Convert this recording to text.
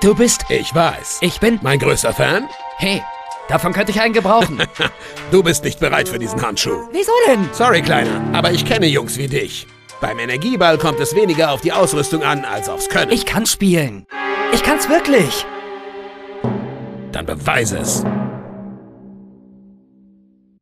Du bist... Ich weiß. Ich bin... Mein größter Fan? Hey, davon könnte ich einen gebrauchen. Du bist nicht bereit für diesen Handschuh. Wieso denn? Sorry, Kleiner, aber ich kenne Jungs wie dich. Beim Energieball kommt es weniger auf die Ausrüstung an, als aufs Können. Ich kann spielen. Ich kann's wirklich. Dann beweise es.